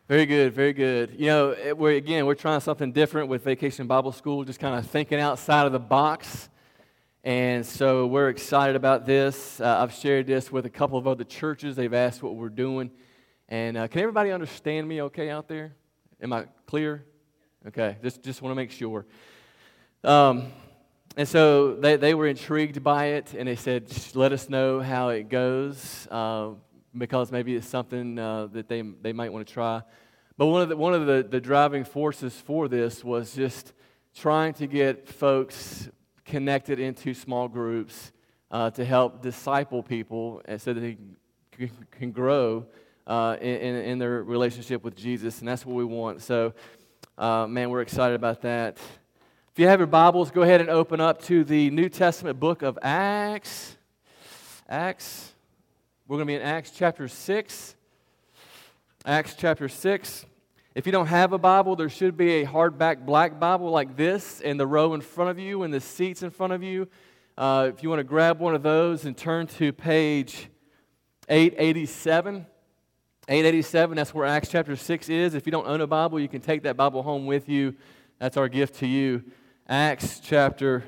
Very good, very good. We're trying something different with Vacation Bible School, just kind of thinking outside of the box. And so we're excited about this. I've shared this with a couple of other churches. They've asked what we're doing. And can everybody understand me okay out there? Am I clear? Okay, just want to make sure. And so they were intrigued by it, and they said, let us know how it goes, because maybe it's something that they might want to try. But one of the driving forces for this was just trying to get folks connected into small groups to help disciple people, and so that they can grow in their relationship with Jesus, and that's what we want. So, we're excited about that. If you have your Bibles, go ahead and open up to the New Testament book of Acts. We're going to be in Acts chapter 6. Acts chapter 6. If you don't have a Bible, there should be a hardback black Bible like this in the row in front of you and the seats in front of you. If you want to grab one of those and turn to page 887. 887, that's where Acts chapter 6 is. If you don't own a Bible, you can take that Bible home with you. That's our gift to you. Acts chapter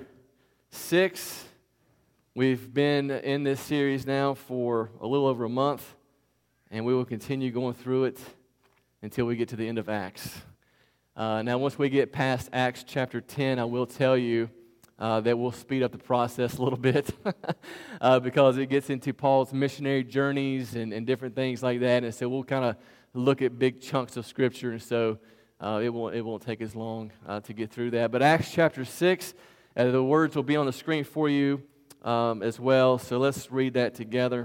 6. We've been in this series now for a little over a month, and we will continue going through it until we get to the end of Acts. Now, once we get past Acts chapter 10, I will tell you that we'll speed up the process a little bit because it gets into Paul's missionary journeys and different things like that, and so we'll kind of look at big chunks of Scripture, and so it won't take as long to get through that. But Acts chapter 6, the words will be on the screen for you as well, so let's read that together.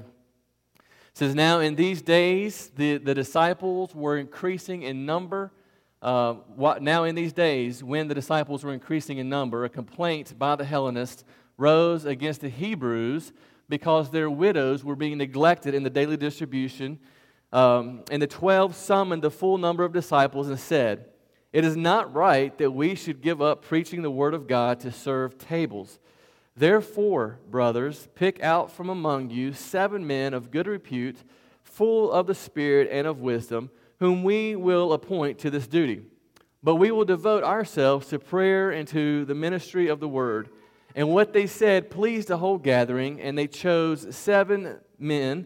It says, now in these days the disciples were increasing in number. Now in these days, when the disciples were increasing in number, a complaint by the Hellenists rose against the Hebrews because their widows were being neglected in the daily distribution. And the 12 summoned the full number of disciples and said, it is not right that we should give up preaching the word of God to serve tables. Therefore, brothers, pick out from among you 7 men of good repute, full of the Spirit and of wisdom, whom we will appoint to this duty. But we will devote ourselves to prayer and to the ministry of the word. And what they said pleased the whole gathering, and they chose 7 men.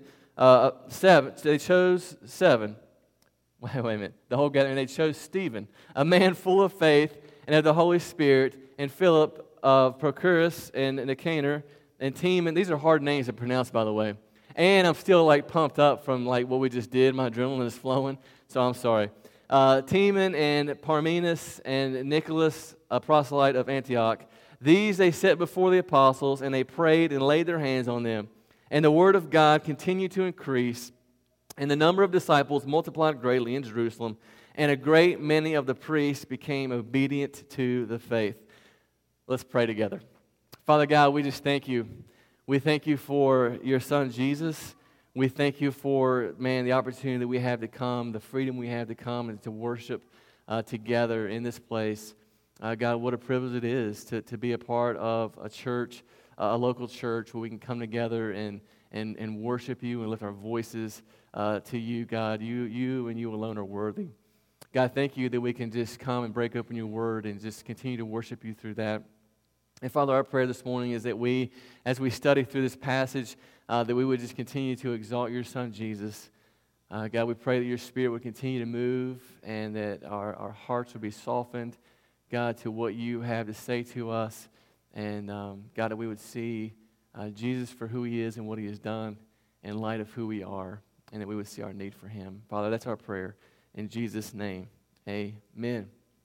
They chose 7. Wait a minute. The whole gathering. And they chose Stephen, a man full of faith and of the Holy Spirit, and Philip of Prochorus and Nicanor and Timon. These are hard names to pronounce, by the way. And I'm still pumped up from what we just did. My adrenaline is flowing, so I'm sorry. Timon and Parmenas and Nicholas, a proselyte of Antioch. These they set before the apostles, and they prayed and laid their hands on them. And the word of God continued to increase, and the number of disciples multiplied greatly in Jerusalem, and a great many of the priests became obedient to the faith. Let's pray together. Father God, we just thank you. We thank you for your Son, Jesus. We thank you for, the opportunity that we have to come, the freedom we have to come and to worship together in this place. God, what a privilege it is to be a part of a church, a local church, where we can come together and worship you and lift our voices to you, God. You and you alone are worthy. God, thank you that we can just come and break open your word and just continue to worship you through that. And Father, our prayer this morning is that we, as we study through this passage, that we would just continue to exalt your Son, Jesus. God, we pray that your Spirit would continue to move and that our hearts would be softened, God, to what you have to say to us. And God, that we would see Jesus for who he is and what he has done in light of who we are, and that we would see our need for him. Father, that's our prayer. In Jesus' name, amen.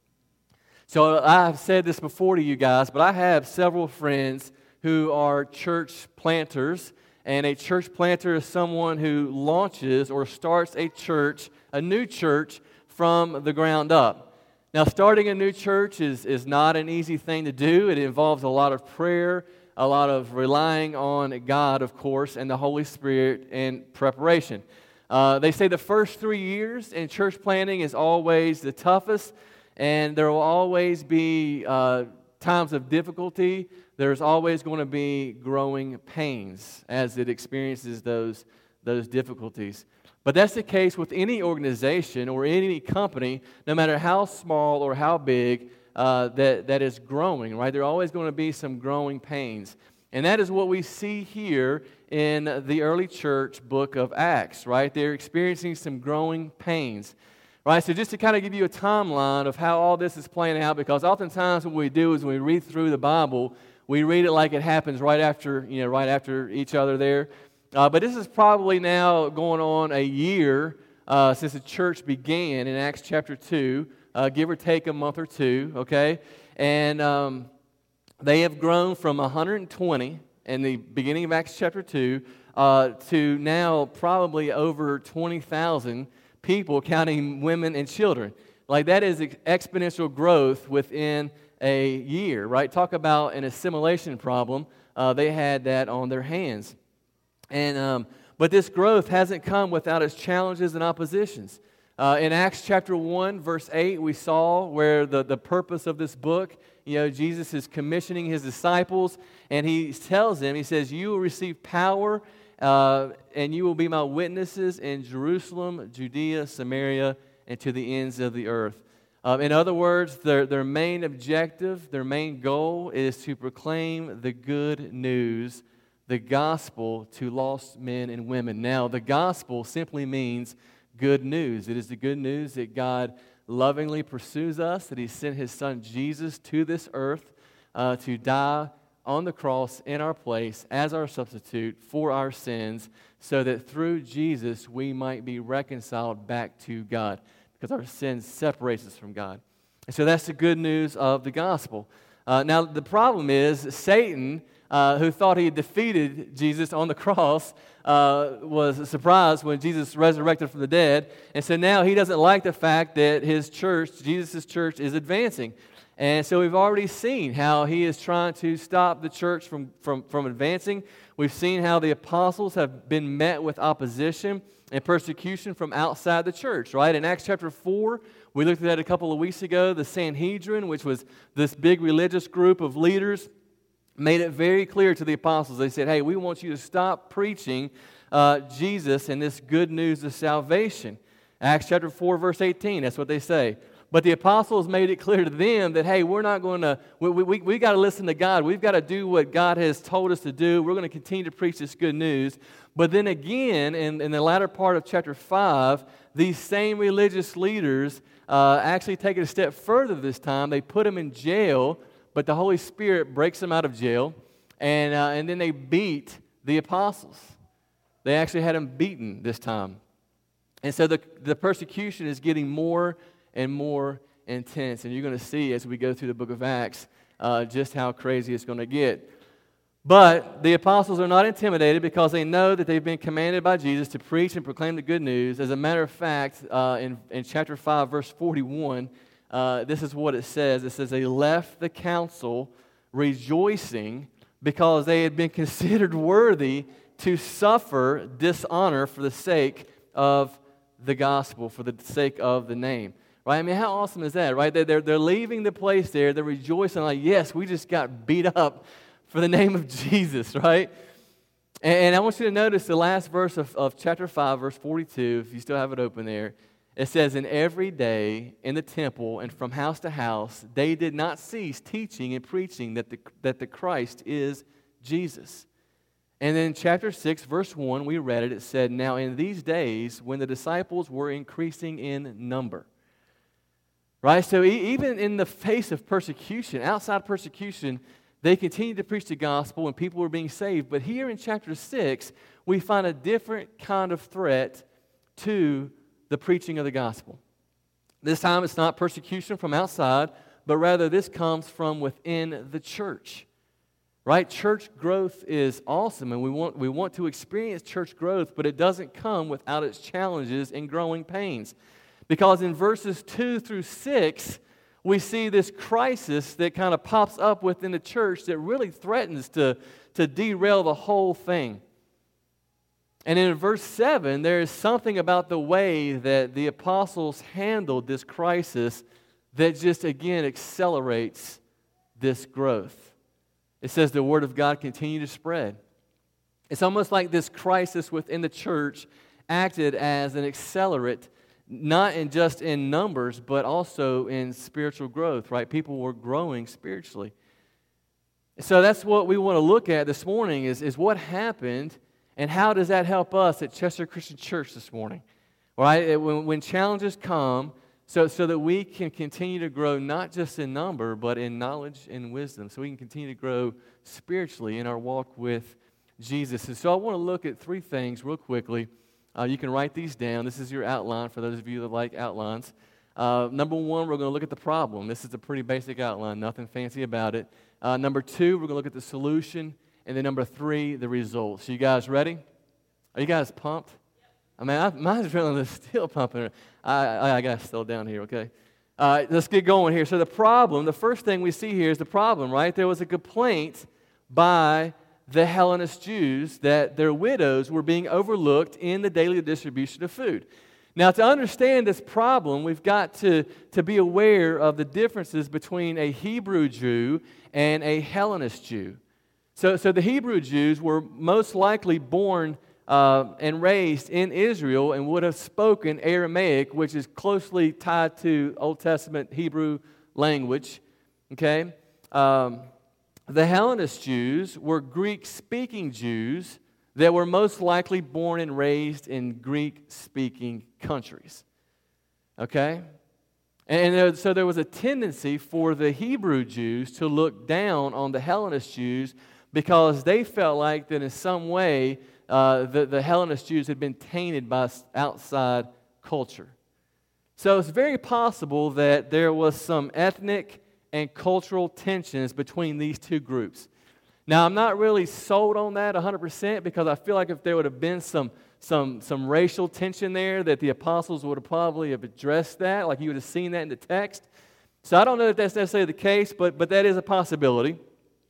So I've said this before to you guys, but I have several friends who are church planters, and a church planter is someone who launches or starts a new church from the ground up. Now, starting a new church is not an easy thing to do. It involves a lot of prayer, a lot of relying on God, of course, and the Holy Spirit and preparation. They say the first 3 years in church planting is always the toughest, and there will always be times of difficulty. There's always going to be growing pains as it experiences those those difficulties. But that's the case with any organization or any company, no matter how small or how big, that is growing, right? There are always going to be some growing pains. And that is what we see here in the early church book of Acts, right? They're experiencing some growing pains, right? So just to kind of give you a timeline of how all this is playing out, because oftentimes what we do is when we read through the Bible, we read it like it happens right after each other there. But this is probably now going on a year since the church began in Acts chapter 2, give or take a month or two, okay? And they have grown from 120 in the beginning of Acts chapter 2 to now probably over 20,000 people, counting women and children. Like, that is exponential growth within a year, right? Talk about an assimilation problem. They had that on their hands. And but this growth hasn't come without its challenges and oppositions. In Acts chapter 1, verse 8, we saw where the purpose of this book, Jesus is commissioning his disciples, and he tells them, he says, you will receive power, and you will be my witnesses in Jerusalem, Judea, Samaria, and to the ends of the earth. In other words, their main objective, their main goal is to proclaim the good news, the gospel, to lost men and women. Now, the gospel simply means good news. It is the good news that God lovingly pursues us, that he sent his son Jesus to this earth to die on the cross in our place as our substitute for our sins, so that through Jesus we might be reconciled back to God, because our sin separates us from God. And so that's the good news of the gospel. Now, the problem is Satan, who thought he had defeated Jesus on the cross, was surprised when Jesus resurrected from the dead. And so now he doesn't like the fact that his church, Jesus' church, is advancing. And so we've already seen how he is trying to stop the church from advancing. We've seen how the apostles have been met with opposition and persecution from outside the church, right? In Acts chapter 4, we looked at that a couple of weeks ago. The Sanhedrin, which was this big religious group of leaders, made it very clear to the apostles. They said, hey, we want you to stop preaching Jesus and this good news of salvation. Acts chapter 4, verse 18, that's what they say. But the apostles made it clear to them that, hey, we're not going to, we got to listen to God. We've got to do what God has told us to do. We're going to continue to preach this good news. But then again, in the latter part of chapter 5, these same religious leaders actually take it a step further this time. They put them in jail, but the Holy Spirit breaks them out of jail, and then they beat the apostles. They actually had them beaten this time. And so the persecution is getting more and more intense. And you're going to see as we go through the book of Acts just how crazy it's going to get. But the apostles are not intimidated because they know that they've been commanded by Jesus to preach and proclaim the good news. As a matter of fact, in chapter 5, verse 41, this is what it says. It says, they left the council rejoicing because they had been considered worthy to suffer dishonor for the sake of the gospel, for the sake of the name. Right? I mean, how awesome is that, right? They're leaving the place there. They're rejoicing like, yes, we just got beat up for the name of Jesus, right? And I want you to notice the last verse of chapter 5, verse 42, if you still have it open there. It says, and every day in the temple and from house to house, they did not cease teaching and preaching that the Christ is Jesus. And then chapter 6, verse 1, we read it. It said, now in these days when the disciples were increasing in number. Right? So even in the face of persecution, outside persecution, they continued to preach the gospel and people were being saved. But here in chapter 6, we find a different kind of threat to the preaching of the gospel. This time it's not persecution from outside, but rather this comes from within the church. Right? Church growth is awesome, and we want to experience church growth, but it doesn't come without its challenges and growing pains. Because in verses 2 through 6, we see this crisis that kind of pops up within the church that really threatens to derail the whole thing. And in verse 7, there is something about the way that the apostles handled this crisis that just, again, accelerates this growth. It says the word of God continued to spread. It's almost like this crisis within the church acted as an accelerant, not just in numbers, but also in spiritual growth, right? People were growing spiritually. So that's what we want to look at this morning is what happened and how does that help us at Chester Christian Church this morning, right? When challenges come, so that we can continue to grow not just in number, but in knowledge and wisdom, so we can continue to grow spiritually in our walk with Jesus. And so I want to look at three things real quickly. You can write these down. This is your outline for those of you that like outlines. Number one, we're going to look at the problem. This is a pretty basic outline, nothing fancy about it. Number two, we're going to look at the solution. And then number three, the results. So you guys ready? Are you guys pumped? I mean, my adrenaline is still pumping. I got to slow down here, okay? Let's get going here. So the first thing we see here is the problem, right? There was a complaint by the Hellenist Jews that their widows were being overlooked in the daily distribution of food. Now, to understand this problem, we've got to be aware of the differences between a Hebrew Jew and a Hellenist Jew. So the Hebrew Jews were most likely born and raised in Israel and would have spoken Aramaic, which is closely tied to Old Testament Hebrew language, okay? The Hellenist Jews were Greek-speaking Jews that were most likely born and raised in Greek-speaking countries. Okay? And so there was a tendency for the Hebrew Jews to look down on the Hellenist Jews because they felt like that in some way the Hellenist Jews had been tainted by outside culture. So it's very possible that there was some ethnic and cultural tensions between these two groups. Now, I'm not really sold on that 100% because I feel like if there would have been some racial tension there, that the apostles would have probably have addressed that, like you would have seen that in the text. So I don't know if that's necessarily the case, but that is a possibility.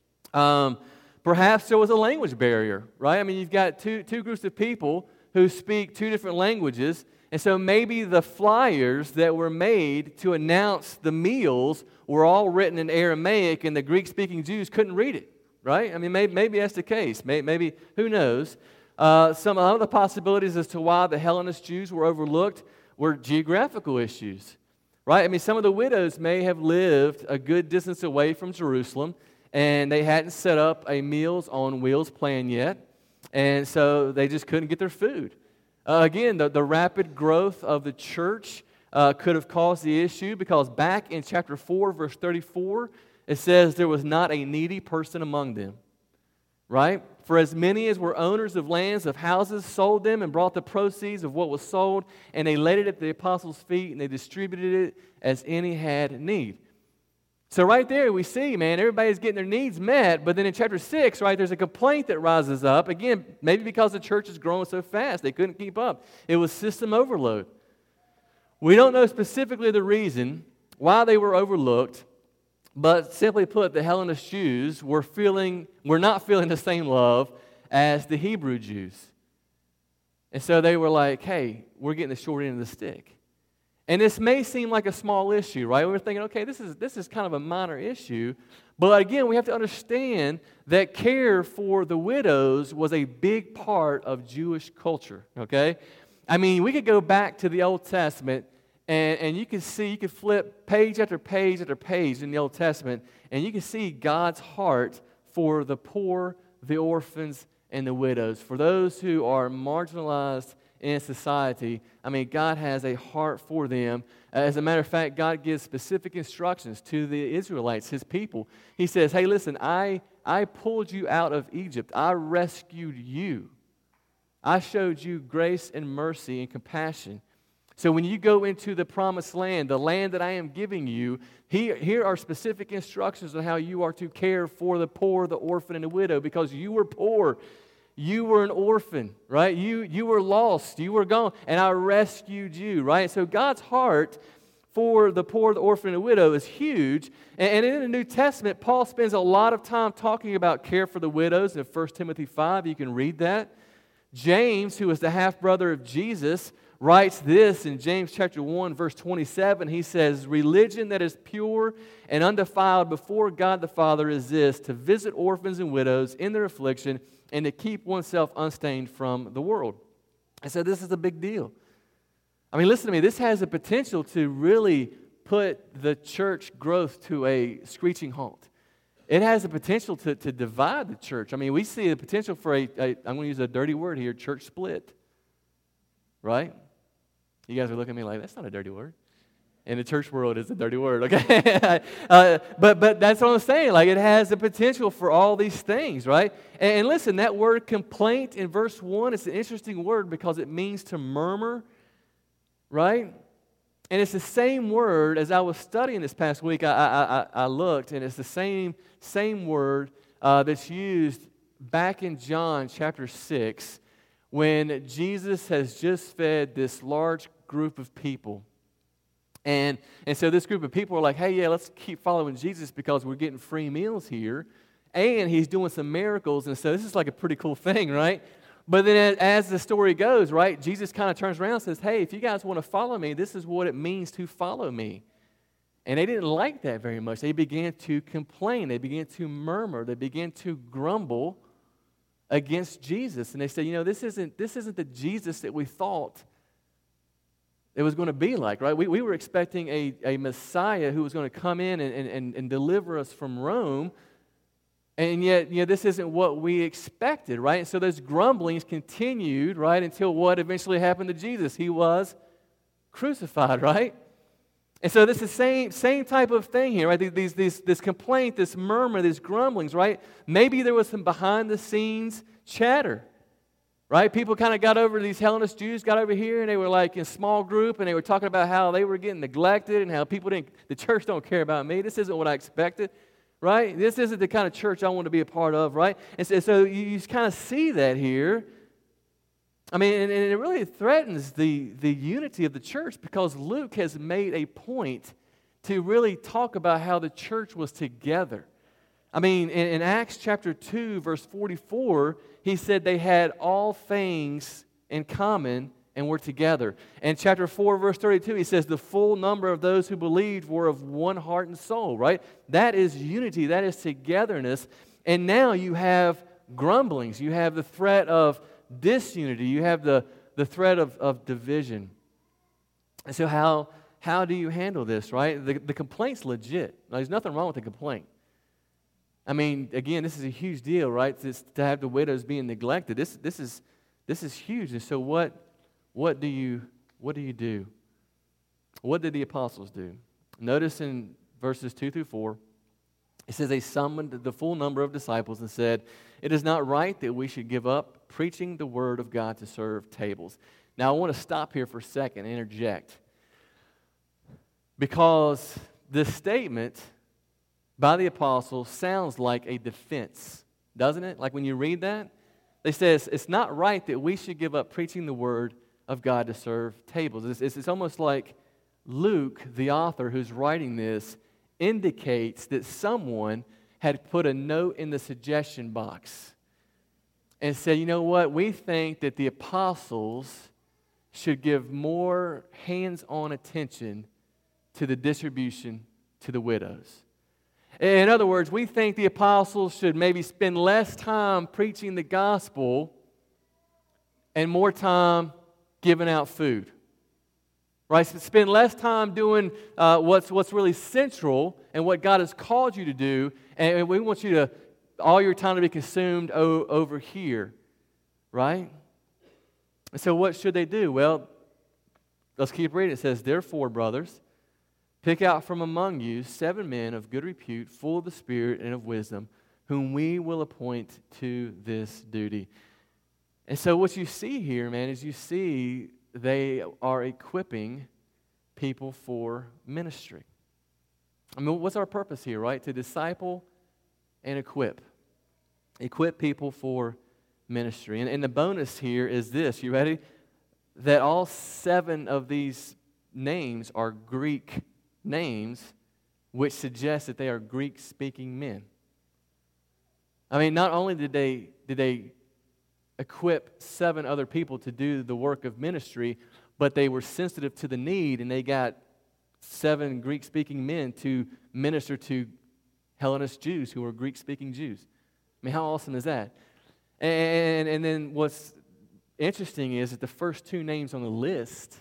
Perhaps there was a language barrier, right? I mean, you've got two groups of people who speak two different languages, and so maybe the flyers that were made to announce the meals were all written in Aramaic, and the Greek-speaking Jews couldn't read it, right? I mean, maybe that's the case. Maybe who knows? Some other possibilities as to why the Hellenist Jews were overlooked were geographical issues, right? I mean, some of the widows may have lived a good distance away from Jerusalem, and they hadn't set up a Meals on Wheels plan yet, and so they just couldn't get their food. Again, the rapid growth of the church could have caused the issue because back in chapter 4, verse 34, it says there was not a needy person among them, right? For as many as were owners of lands, of houses, sold them and brought the proceeds of what was sold, and they laid it at the apostles' feet, and they distributed it as any had need. So right there we see, man, everybody's getting their needs met, but then in chapter 6, right, there's a complaint that rises up. Again, maybe because the church is growing so fast, they couldn't keep up. It was system overload. We don't know specifically the reason why they were overlooked, but simply put, the Hellenist Jews were not feeling the same love as the Hebrew Jews. And so they were like, hey, we're getting the short end of the stick. And this may seem like a small issue, right? We're thinking, okay, this is kind of a minor issue. But again, we have to understand that care for the widows was a big part of Jewish culture, okay? I mean, we could go back to the Old Testament, and you could flip page after page after page in the Old Testament, and you can see God's heart for the poor, the orphans, and the widows, for those who are marginalized in society. I mean, God has a heart for them. As a matter of fact, God gives specific instructions to the Israelites, His people. He says, hey, listen, I pulled you out of Egypt. I rescued you. I showed you grace and mercy and compassion. So when you go into the promised land, the land that I am giving you, here are specific instructions on how you are to care for the poor, the orphan, and the widow, because you were poor. You were an orphan, right? You were lost. You were gone, and I rescued you, right? So God's heart for the poor, the orphan, and the widow is huge. And in the New Testament, Paul spends a lot of time talking about care for the widows in 1 Timothy 5. You can read that. James, who is the half-brother of Jesus, writes this in James chapter 1, verse 27. He says, religion that is pure and undefiled before God the Father is this, to visit orphans and widows in their affliction and to keep oneself unstained from the world. And so this is a big deal. I mean, listen to me, this has the potential to really put the church growth to a screeching halt. It has the potential to divide the church. I mean, we see the potential for I'm going to use a dirty word here, church split. Right? You guys are looking at me like, that's not a dirty word. In the church world, it's a dirty word, okay? But that's what I'm saying. Like, it has the potential for all these things, right? And listen, that word complaint in verse 1, it's an interesting word because it means to murmur, right? And it's the same word, as I was studying this past week, I looked, and it's the same word that's used back in John chapter 6 when Jesus has just fed this large group of people. And so this group of people are like, hey, yeah, let's keep following Jesus because we're getting free meals here. And he's doing some miracles. And so this is like a pretty cool thing, right? But then as the story goes, right, Jesus kind of turns around and says, hey, if you guys want to follow me, this is what it means to follow me. And they didn't like that very much. They began to complain. They began to murmur. They began to grumble against Jesus. And they said, this isn't the Jesus that we thought it was going to be like, right? We were expecting a Messiah who was going to come in and deliver us from Rome. And yet, this isn't what we expected, right? And so those grumblings continued, right, until what eventually happened to Jesus. He was crucified, right? And so this is the same type of thing here, right? This complaint, this murmur, these grumblings, right? Maybe there was some behind-the-scenes chatter, right? People kind of got over, these Hellenist Jews got over here, and they were like in a small group, and they were talking about how they were getting neglected and how the church don't care about me. This isn't what I expected, right? This isn't the kind of church I want to be a part of, right? And so you kind of see that here. I mean, and it really threatens the unity of the church because Luke has made a point to really talk about how the church was together. I mean, in Acts chapter 2, verse 44, he said they had all things in common and were together. And chapter 4, verse 32, he says the full number of those who believed were of one heart and soul, right? That is unity. That is togetherness. And now you have grumblings. You have the threat of disunity. You have the threat of division. And so how do you handle this, right? The complaint's legit. Now, there's nothing wrong with the complaint. I mean, again, this is a huge deal, right? To have the widows being neglected. This is huge. And so what do you do? What did the apostles do? Notice in verses 2 through 4, it says they summoned the full number of disciples and said, "It is not right that we should give up preaching the word of God to serve tables." Now, I want to stop here for a second and interject. Because this statement by the apostles sounds like a defense, doesn't it? Like when you read that, they say it's not right that we should give up preaching the word of God to serve tables. It's almost like Luke, the author who's writing this, indicates that someone had put a note in the suggestion box and said, you know what, we think that the apostles should give more hands-on attention to the distribution to the widows. In other words, we think the apostles should maybe spend less time preaching the gospel and more time giving out food. Right? So spend less time doing what's really central and what God has called you to do, and we want you to, all your time to be consumed over here. Right? And so what should they do? Well, let's keep reading. It says, "Therefore, brothers, pick out from among you 7 men of good repute, full of the Spirit and of wisdom, whom we will appoint to this duty." And so what you see here, man, is you see they are equipping people for ministry. I mean, what's our purpose here, right? To disciple and equip. Equip people for ministry. And the bonus here is this, you ready? That all 7 of these names are Greek names, which suggests that they are Greek-speaking men. I mean, not only did they equip 7 other people to do the work of ministry, but they were sensitive to the need, and they got 7 Greek-speaking men to minister to Hellenist Jews who were Greek-speaking Jews. I mean, how awesome is that? And then what's interesting is that the first two names on the list,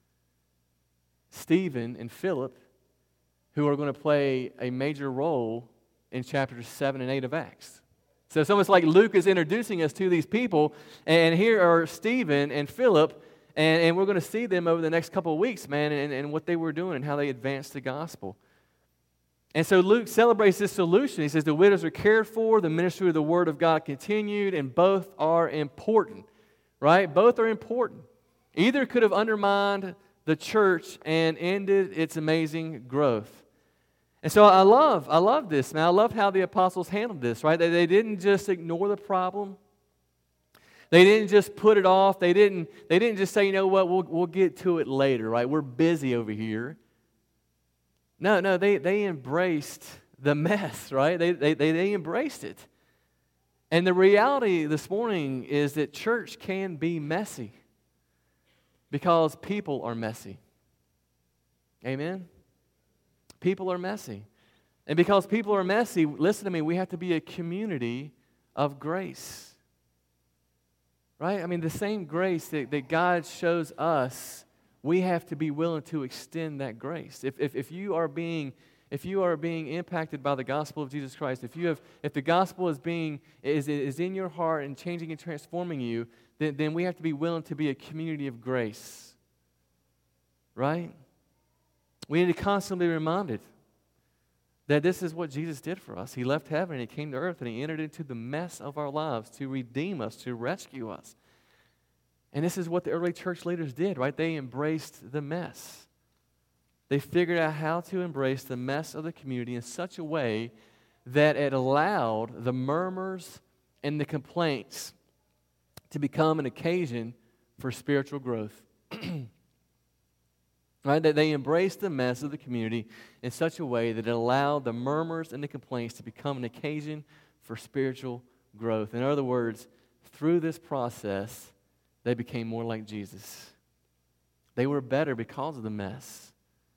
Stephen and Philip, who are going to play a major role in chapters 7 and 8 of Acts. So it's almost like Luke is introducing us to these people, and here are Stephen and Philip, and we're going to see them over the next couple of weeks, man, and what they were doing and how they advanced the gospel. And so Luke celebrates this solution. He says the widows are cared for, the ministry of the Word of God continued, and both are important, right? Both are important. Either could have undermined the church and ended its amazing growth. And so I love this, man. I love how the apostles handled this, right? They didn't just ignore the problem. They didn't just put it off. They didn't just say, you know what, we'll get to it later, right? We're busy over here. No, they embraced the mess, right? They embraced it. And the reality this morning is that church can be messy because people are messy. Amen? People are messy. And because people are messy, listen to me, we have to be a community of grace. Right? I mean, the same grace that God shows us, we have to be willing to extend that grace. If you are being impacted by the gospel of Jesus Christ, if the gospel is in your heart and changing and transforming you, then we have to be willing to be a community of grace. Right? We need to constantly be reminded that this is what Jesus did for us. He left heaven and He came to earth and He entered into the mess of our lives to redeem us, to rescue us. And this is what the early church leaders did, right? They embraced the mess. They figured out how to embrace the mess of the community in such a way that it allowed the murmurs and the complaints to become an occasion for spiritual growth. Right? That they embraced the mess of the community in such a way that it allowed the murmurs and the complaints to become an occasion for spiritual growth. In other words, through this process, they became more like Jesus. They were better because of the mess.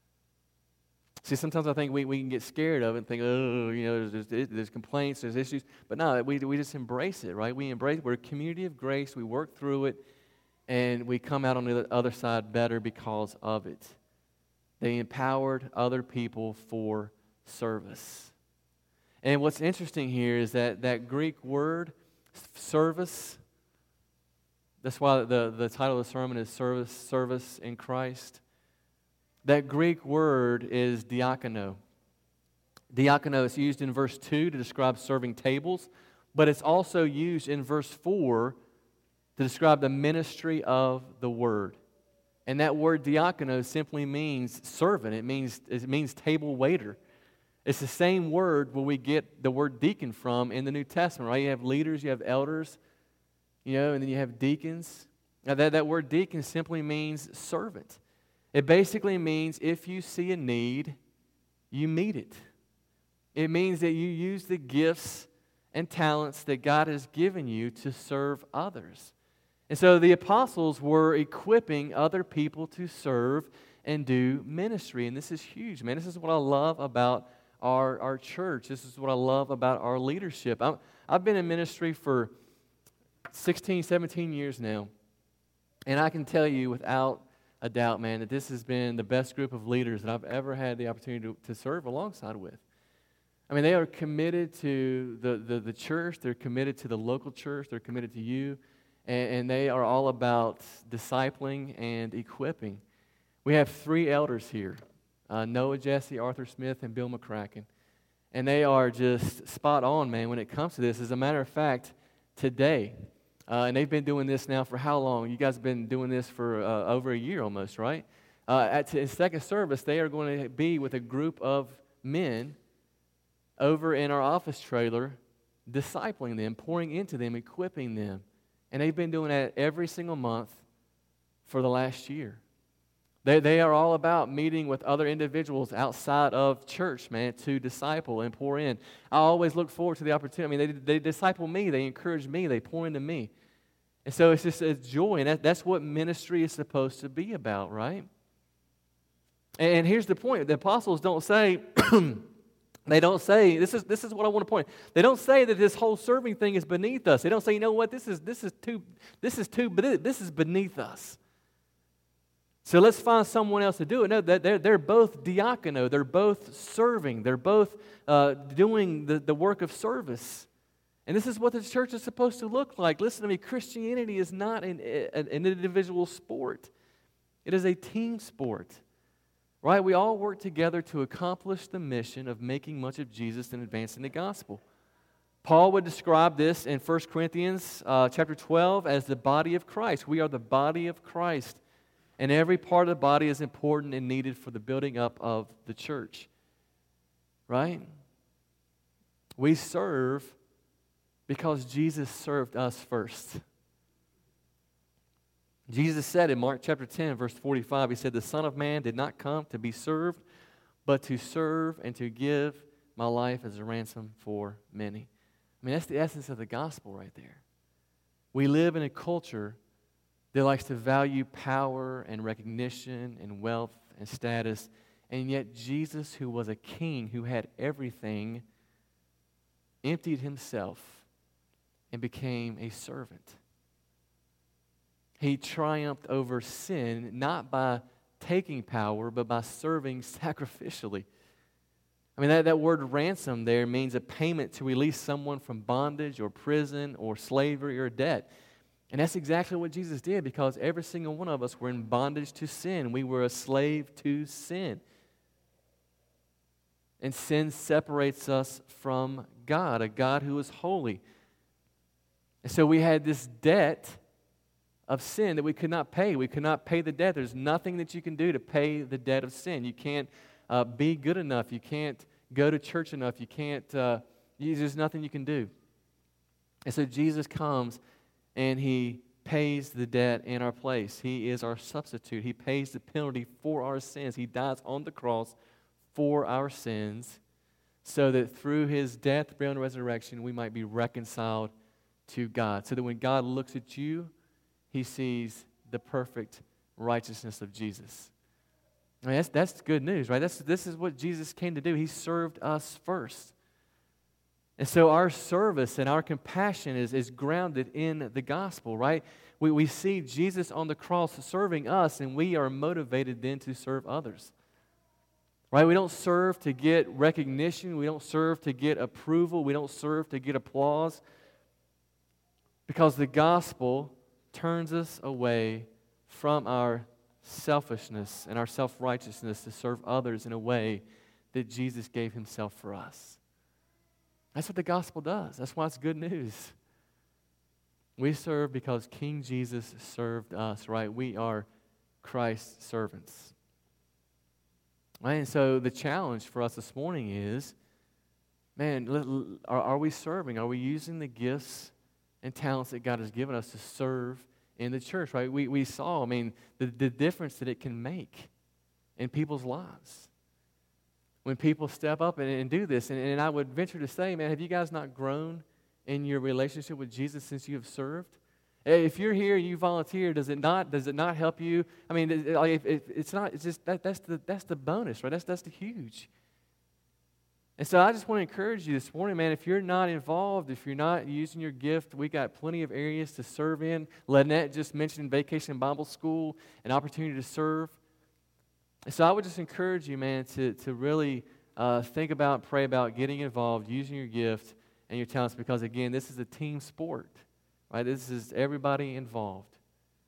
See, sometimes I think we can get scared of it and think, oh, you know, there's complaints, there's issues. But no, we just embrace it, right? We're a community of grace. We work through it. And we come out on the other side better because of it. They empowered other people for service. And what's interesting here is that Greek word, service, that's why the title of the sermon is Service in Christ. That Greek word is diakono. Diakono is used in verse 2 to describe serving tables, but it's also used in verse 4 to describe the ministry of the word. And that word diakonos simply means servant. It means table waiter. It's the same word where we get the word deacon from in the New Testament, right? You have leaders, you have elders, and then you have deacons. Now that word deacon simply means servant. It basically means if you see a need, you meet it. It means that you use the gifts and talents that God has given you to serve others. And so the apostles were equipping other people to serve and do ministry. And this is huge, man. This is what I love about our church. This is what I love about our leadership. I've been in ministry for 16, 17 years now. And I can tell you without a doubt, man, that this has been the best group of leaders that I've ever had the opportunity to serve alongside with. I mean, they are committed to the church. They're committed to the local church. They're committed to you. And they are all about discipling and equipping. We have 3 elders here, Noah Jesse, Arthur Smith, and Bill McCracken. And they are just spot on, man, when it comes to this. As a matter of fact, today, and they've been doing this now for how long? You guys have been doing this for over a year almost, right? At second service, they are going to be with a group of men over in our office trailer, discipling them, pouring into them, equipping them. And they've been doing that every single month for the last year. They are all about meeting with other individuals outside of church, man, to disciple and pour in. I always look forward to the opportunity. I mean, they disciple me, they encourage me, they pour into me. And so it's just a joy, and that's what ministry is supposed to be about, right? And here's the point. The apostles don't say, They don't say, this is what I want to point. They don't say that this whole serving thing is beneath us. They don't say, you know what, this is beneath us. So let's find someone else to do it. No, they're both diakono. They're both serving. They're both doing the work of service. And this is what the church is supposed to look like. Listen to me, Christianity is not an individual sport. It is a team sport. Right? We all work together to accomplish the mission of making much of Jesus and advancing the gospel. Paul would describe this in 1 Corinthians chapter 12 as the body of Christ. We are the body of Christ. And every part of the body is important and needed for the building up of the church. Right? We serve because Jesus served us first. Jesus said in Mark chapter 10, verse 45, He said, "The Son of Man did not come to be served, but to serve and to give my life as a ransom for many." I mean, that's the essence of the gospel right there. We live in a culture that likes to value power and recognition and wealth and status, and yet Jesus, who was a king, who had everything, emptied Himself and became a servant. He triumphed over sin, not by taking power, but by serving sacrificially. I mean, that word ransom there means a payment to release someone from bondage or prison or slavery or debt. And that's exactly what Jesus did, because every single one of us were in bondage to sin. We were a slave to sin. And sin separates us from God, a God who is holy. And so we had this debt of sin that we could not pay. We could not pay the debt. There's nothing that you can do to pay the debt of sin. You can't be good enough. You can't go to church enough. You can't, there's nothing you can do. And so Jesus comes and He pays the debt in our place. He is our substitute. He pays the penalty for our sins. He dies on the cross for our sins so that through His death, burial, and resurrection, we might be reconciled to God. So that when God looks at you, He sees the perfect righteousness of Jesus. I mean, that's good news, right? This is what Jesus came to do. He served us first. And so our service and our compassion is grounded in the gospel, right? We see Jesus on the cross serving us, and we are motivated then to serve others. Right? We don't serve to get recognition. We don't serve to get approval. We don't serve to get applause. Because the gospel turns us away from our selfishness and our self-righteousness to serve others in a way that Jesus gave Himself for us. That's what the gospel does. That's why it's good news. We serve because King Jesus served us, right? We are Christ's servants. Right? And so the challenge for us this morning is, man, are we serving? Are we using the gifts and talents that God has given us to serve in the church, right? We saw, the difference that it can make in people's lives when people step up and do this. And I would venture to say, man, have you guys not grown in your relationship with Jesus since you have served? If you're here and you volunteer, does it not help you? I mean, it's not. It's just that's the bonus, right? That's the huge. And so I just want to encourage you this morning, man, if you're not involved, if you're not using your gift, we got plenty of areas to serve in. Lynette just mentioned Vacation Bible School, an opportunity to serve. And so I would just encourage you, man, to really think about, pray about getting involved, using your gift and your talents, because, again, this is a team sport, right? This is everybody involved.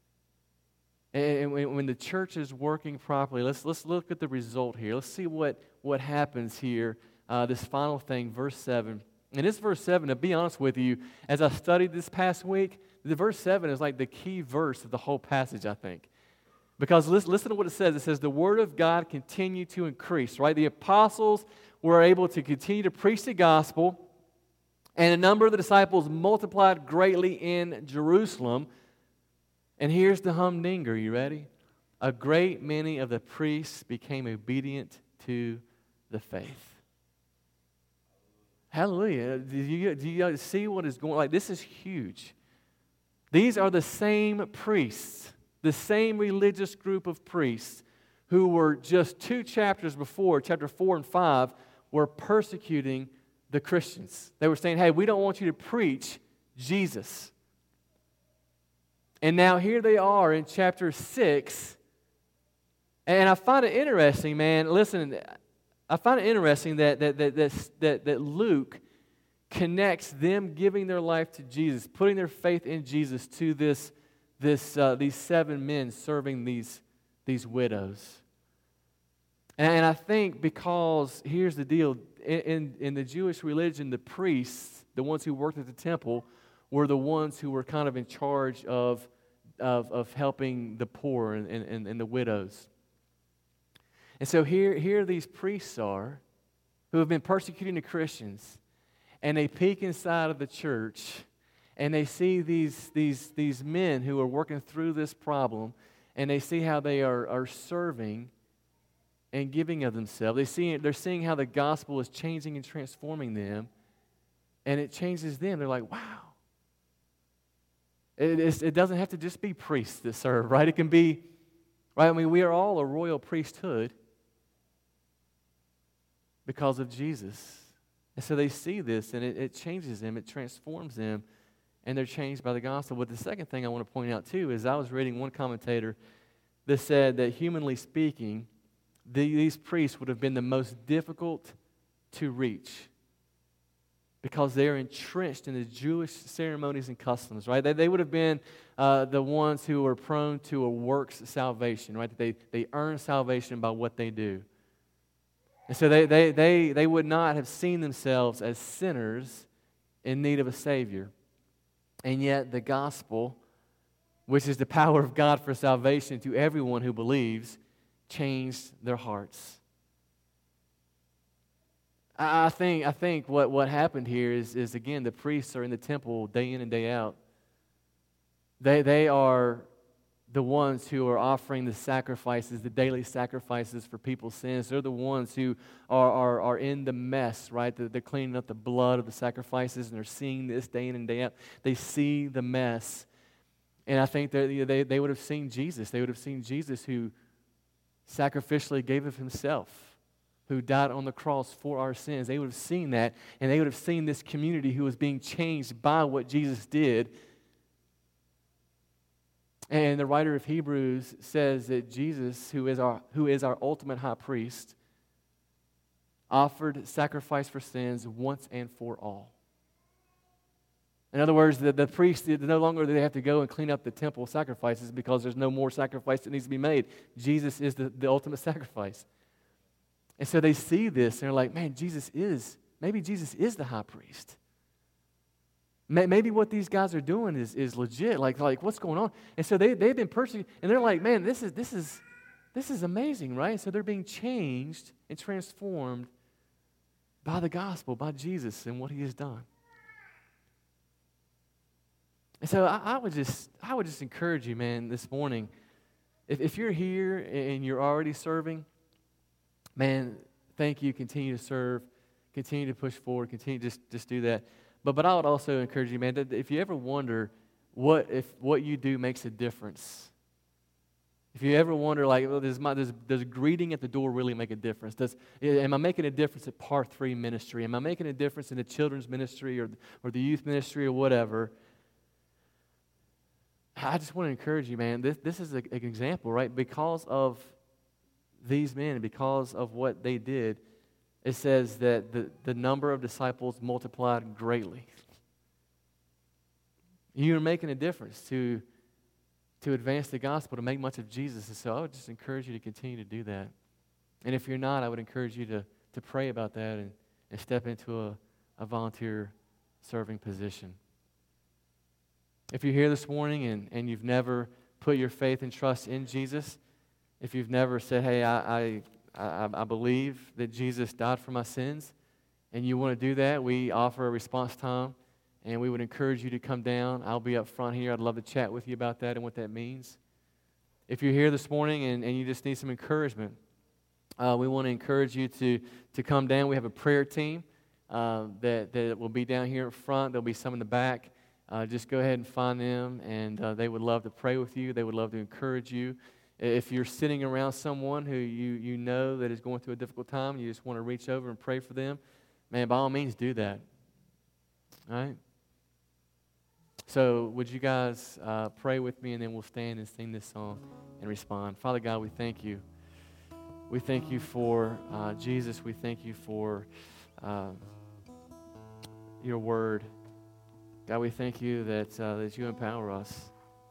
And when the church is working properly, let's look at the result here. Let's see what happens here. This final thing, verse 7. And this verse 7, to be honest with you, as I studied this past week, the verse 7 is like the key verse of the whole passage, I think. Because listen to what it says. It says, the word of God continued to increase, right? The apostles were able to continue to preach the gospel, and a number of the disciples multiplied greatly in Jerusalem. And here's the humdinger. You ready? A great many of the priests became obedient to the faith. Hallelujah. Do you see what is going on? Like, this is huge. These are the same priests, the same religious group of priests who were just 2 chapters before, chapter 4 and 5, were persecuting the Christians. They were saying, hey, we don't want you to preach Jesus. And now here they are in chapter 6. And I find it interesting, man. Listen, I find it interesting that Luke connects them giving their life to Jesus, putting their faith in Jesus, to these 7 men serving these widows. And I think because, here's the deal, in the Jewish religion, the priests, the ones who worked at the temple, were the ones who were kind of in charge of helping the poor and the widows. And so here these priests are, who have been persecuting the Christians, and they peek inside of the church, and they see these men who are working through this problem, and they see how they are serving and giving of themselves. They're seeing how the gospel is changing and transforming them, and it changes them. They're like, wow. It doesn't have to just be priests that serve, right? It can be, right? I mean, we are all a royal priesthood because of Jesus. And so they see this, and it changes them, it transforms them, and they're changed by the gospel. But the second thing I want to point out, too, is I was reading one commentator that said that, humanly speaking, these priests would have been the most difficult to reach because they're entrenched in the Jewish ceremonies and customs, right? They would have been the ones who were prone to a works salvation, right? They earn salvation by what they do. And so they would not have seen themselves as sinners in need of a Savior. And yet the gospel, which is the power of God for salvation to everyone who believes, changed their hearts. I think what happened here is again, the priests are in the temple day in and day out. They are the ones who are offering the sacrifices, the daily sacrifices for people's sins. They're the ones who are in the mess, right? They're cleaning up the blood of the sacrifices, and they're seeing this day in and day out. They see the mess. And I think that they would have seen Jesus. They would have seen Jesus who sacrificially gave of himself, who died on the cross for our sins. They would have seen that, and they would have seen this community who was being changed by what Jesus did. And the writer of Hebrews says that Jesus, who is our ultimate high priest, offered sacrifice for sins once and for all. In other words, the priests, no longer do they have to go and clean up the temple sacrifices because there's no more sacrifice that needs to be made. Jesus is the ultimate sacrifice. And so they see this, and they're like, man, maybe Jesus is the high priest. Maybe what these guys are doing is legit. Like what's going on? And so they've been persecuted, and they're like, man, this is amazing, right? So they're being changed and transformed by the gospel, by Jesus and what he has done. And so I would just encourage you, man, this morning, if you're here and you're already serving, man, thank you. Continue to serve. Continue to push forward. Continue just do that. But I would also encourage you, man, that if you ever wonder what you do makes a difference. If you ever wonder, like, well, does greeting at the door really make a difference? Am I making a difference at Par 3 ministry? Am I making a difference in the children's ministry or the youth ministry or whatever? I just want to encourage you, man. This is an example, right? Because of these men, because of what they did, it says that the number of disciples multiplied greatly. You're making a difference to advance the gospel, to make much of Jesus. And so I would just encourage you to continue to do that. And if you're not, I would encourage you to pray about that and step into a volunteer serving position. If you're here this morning and you've never put your faith and trust in Jesus, if you've never said, hey, I believe that Jesus died for my sins, and you want to do that, we offer a response time, and we would encourage you to come down. I'll be up front here. I'd love to chat with you about that and what that means. If you're here this morning and you just need some encouragement, we want to encourage you to come down. We have a prayer team that will be down here in front. There'll be some in the back. Just go ahead and find them, and they would love to pray with you. They would love to encourage you If you're sitting around someone who you know that is going through a difficult time, you just want to reach over and pray for them, man, by all means do that. All right? So would you guys pray with me, and then we'll stand and sing this song and respond. Father God, we thank you. We thank you for Jesus. We thank you for your word. God, we thank you that you empower us.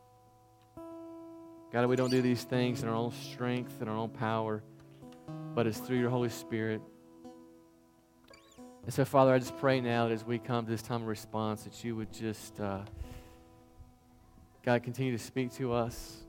God, we don't do these things in our own strength and our own power, but it's through your Holy Spirit. And so, Father, I just pray now that as we come to this time of response, that you would just, God, continue to speak to us.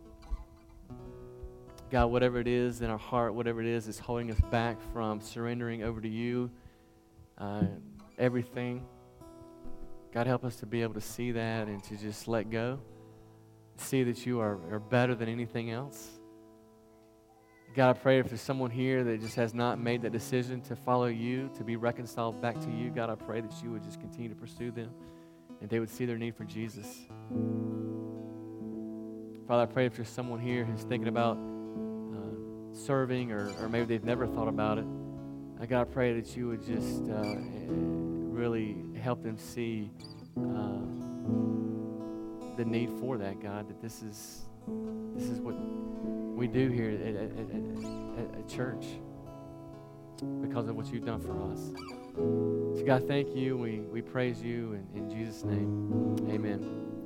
God, whatever it is in our heart, whatever it is that's holding us back from surrendering over to you, everything, God, help us to be able to see that and to just let go. See that you are better than anything else. God, I pray if there's someone here that just has not made that decision to follow you, to be reconciled back to you, God, I pray that you would just continue to pursue them and they would see their need for Jesus. Father, I pray if there's someone here who's thinking about serving or maybe they've never thought about it, God, I pray that you would just really help them see the need for that, God, that this is what we do here at church because of what you've done for us. So God, thank you. We praise you in Jesus' name. Amen.